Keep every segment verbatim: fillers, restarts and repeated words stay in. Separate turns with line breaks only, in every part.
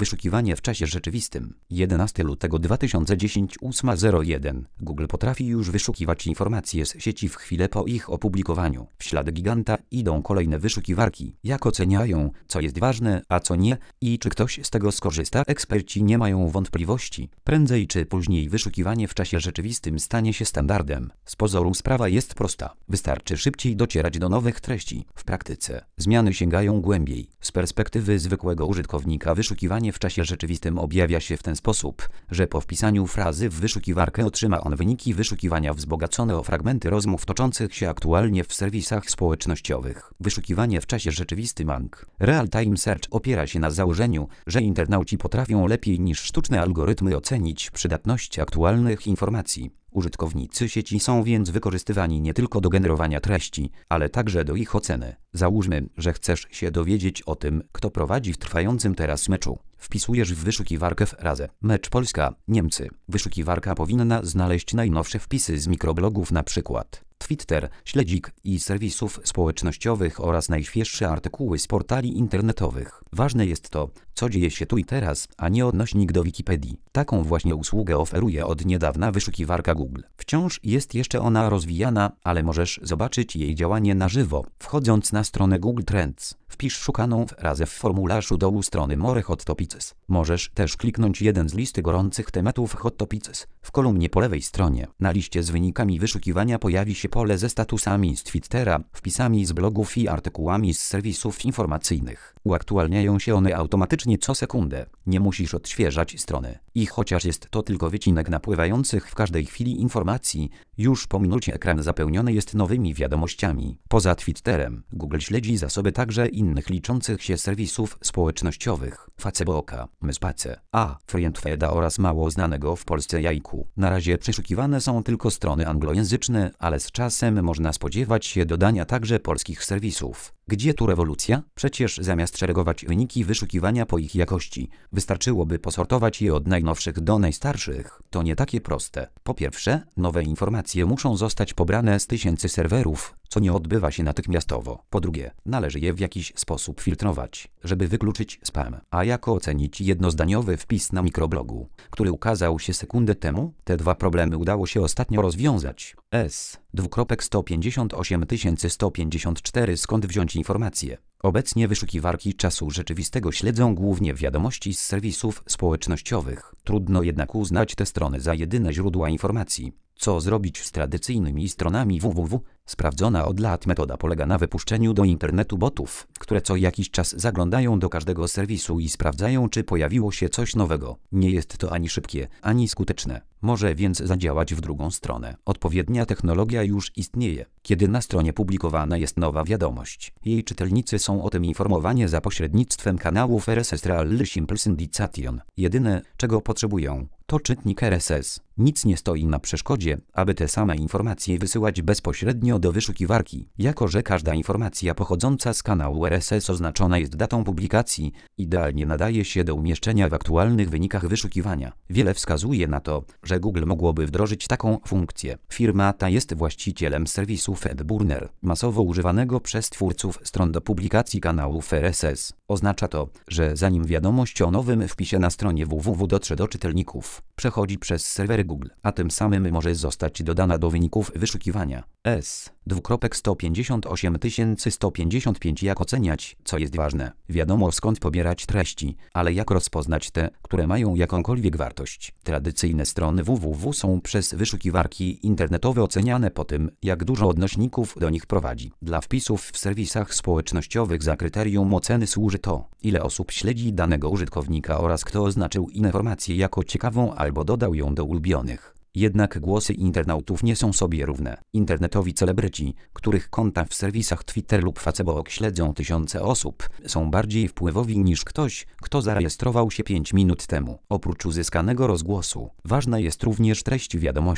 Wyszukiwanie w czasie rzeczywistym. jedenastego lutego dwa tysiące dziesiątego ósma zero jeden. Google potrafi już wyszukiwać informacje z sieci w chwilę po ich opublikowaniu. W ślad giganta idą kolejne wyszukiwarki. Jak oceniają, co jest ważne, a co nie i czy ktoś z tego skorzysta? Eksperci nie mają wątpliwości. Prędzej czy później wyszukiwanie w czasie rzeczywistym stanie się standardem. Z pozoru sprawa jest prosta. Wystarczy szybciej docierać do nowych treści. W praktyce zmiany sięgają głębiej. Z perspektywy zwykłego użytkownika wyszukiwanie w czasie rzeczywistym objawia się w ten sposób, że po wpisaniu frazy w wyszukiwarkę otrzyma on wyniki wyszukiwania wzbogacone o fragmenty rozmów toczących się aktualnie w serwisach społecznościowych. Wyszukiwanie w czasie rzeczywistym A N G. Real Time Search opiera się na założeniu, że internauci potrafią lepiej niż sztuczne algorytmy ocenić przydatność aktualnych informacji. Użytkownicy sieci są więc wykorzystywani nie tylko do generowania treści, ale także do ich oceny. Załóżmy, że chcesz się dowiedzieć o tym, kto prowadzi w trwającym teraz meczu. Wpisujesz w wyszukiwarkę frazę mecz Polska Niemcy. Wyszukiwarka powinna znaleźć najnowsze wpisy z mikroblogów, na przykład Twitter, śledzik i serwisów społecznościowych oraz najświeższe artykuły z portali internetowych. Ważne jest to, co dzieje się tu i teraz, a nie odnośnik do Wikipedii. Taką właśnie usługę oferuje od niedawna wyszukiwarka Google. Wciąż jest jeszcze ona rozwijana, ale możesz zobaczyć jej działanie na żywo, wchodząc na stronę Google Trends. Wpisz szukaną frazę w formularzu dołu strony More Hot Topics. Możesz też kliknąć jeden z listy gorących tematów Hot Topics. W kolumnie po lewej stronie na liście z wynikami wyszukiwania pojawi się pole ze statusami z Twittera, wpisami z blogów i artykułami z serwisów informacyjnych. Uaktualniają się one automatycznie co sekundę. Nie musisz odświeżać strony. I chociaż jest to tylko wycinek napływających w każdej chwili informacji, już po minucie ekran zapełniony jest nowymi wiadomościami. Poza Twitterem, Google śledzi zasoby także innych liczących się serwisów społecznościowych. Facebooka, Myspace, a Friendfeda oraz mało znanego w Polsce Jajku. Na razie przeszukiwane są tylko strony anglojęzyczne, ale z czasem można spodziewać się dodania także polskich serwisów. Gdzie tu rewolucja? Przecież zamiast szeregować wyniki wyszukiwania po ich jakości, wystarczyłoby posortować je od najnowszych do najstarszych. To nie takie proste. Po pierwsze, nowe informacje muszą zostać pobrane z tysięcy serwerów, co nie odbywa się natychmiastowo. Po drugie, należy je w jakiś sposób filtrować, żeby wykluczyć spam. A jak ocenić jednozdaniowy wpis na mikroblogu, który ukazał się sekundę temu? Te dwa problemy udało się ostatnio rozwiązać. S. dwukropek sto pięćdziesiąt osiem tysięcy sto pięćdziesiąt cztery. Skąd wziąć informacje? Obecnie wyszukiwarki czasu rzeczywistego śledzą głównie wiadomości z serwisów społecznościowych. Trudno jednak uznać te strony za jedyne źródła informacji. Co zrobić z tradycyjnymi stronami www? Sprawdzona od lat metoda polega na wypuszczeniu do internetu botów, które co jakiś czas zaglądają do każdego serwisu i sprawdzają, czy pojawiło się coś nowego. Nie jest to ani szybkie, ani skuteczne. Może więc zadziałać w drugą stronę. Odpowiednia technologia już istnieje. Kiedy na stronie publikowana jest nowa wiadomość, jej czytelnicy są o tym informowani za pośrednictwem kanałów R S S Real Simple Syndication. Jedyne, czego potrzebują, to czytnik R S S. Nic nie stoi na przeszkodzie, aby te same informacje wysyłać bezpośrednio do wyszukiwarki. Jako że każda informacja pochodząca z kanału R S S oznaczona jest datą publikacji, idealnie nadaje się do umieszczenia w aktualnych wynikach wyszukiwania. Wiele wskazuje na to, że Google mogłoby wdrożyć taką funkcję. Firma ta jest właścicielem serwisu FedBurner, masowo używanego przez twórców stron do publikacji kanałów R S S. Oznacza to, że zanim wiadomość o nowym wpisie na stronie www dotrze do czytelników, przechodzi przez serwery Google, a tym samym może zostać dodana do wyników wyszukiwania. S. dwukropek sto pięćdziesiąt osiem tysięcy sto pięćdziesiąt pięć. Jak oceniać, co jest ważne? Wiadomo skąd pobierać treści, ale jak rozpoznać te, które mają jakąkolwiek wartość? Tradycyjne strony www są przez wyszukiwarki internetowe oceniane po tym, jak dużo odnośników do nich prowadzi. Dla wpisów w serwisach społecznościowych za kryterium oceny służy to, ile osób śledzi danego użytkownika oraz kto oznaczył informację jako ciekawą albo dodał ją do ulubionych. Jednak głosy internautów nie są sobie równe. Internetowi celebryci, których konta w serwisach Twitter lub Facebook śledzą tysiące osób, są bardziej wpływowi niż ktoś, kto zarejestrował się pięć minut temu. Oprócz uzyskanego rozgłosu, ważna jest również treść wiadomości.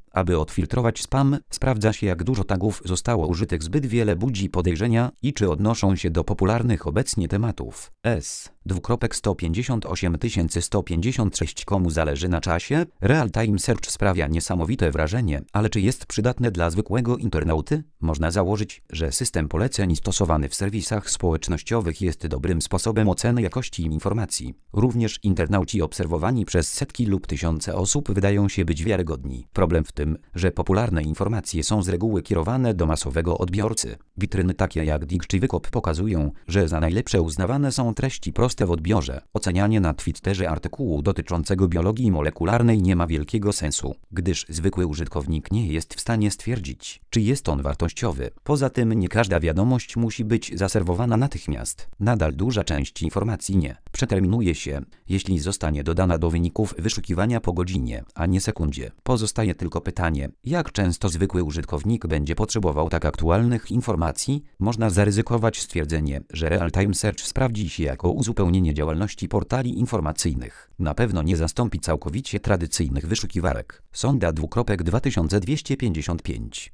Aby odfiltrować spam, sprawdza się, jak dużo tagów zostało użytych, zbyt wiele budzi podejrzenia i czy odnoszą się do popularnych obecnie tematów. S. Dwukropek sto pięćdziesiąt osiem tysięcy sto pięćdziesiąt sześć. Komu zależy na czasie? Real Time Search sprawia niesamowite wrażenie, ale czy jest przydatne dla zwykłego internauty? Można założyć, że system poleceń stosowany w serwisach społecznościowych jest dobrym sposobem oceny jakości informacji. Również internauci obserwowani przez setki lub tysiące osób wydają się być wiarygodni. Problem w tym, że popularne informacje są z reguły kierowane do masowego odbiorcy. Witryny takie jak Digg czy Wykop pokazują, że za najlepsze uznawane są treści proste w odbiorze. Ocenianie na Twitterze artykułu dotyczącego biologii molekularnej nie ma wielkiego sensu, gdyż zwykły użytkownik nie jest w stanie stwierdzić, czy jest on wartościowy. Poza tym nie każda wiadomość musi być zaserwowana natychmiast. Nadal duża część informacji nie przeterminuje się, jeśli zostanie dodana do wyników wyszukiwania po godzinie, a nie sekundzie. Pozostaje tylko pytanie, jak często zwykły użytkownik będzie potrzebował tak aktualnych informacji? Można zaryzykować stwierdzenie, że Real Time Search sprawdzi się jako uzupełnienie działalności portali informacyjnych. Na pewno nie zastąpi całkowicie tradycyjnych wyszukiwarek. Sonda dwukropek dwa tysiące dwieście pięćdziesiąt pięć.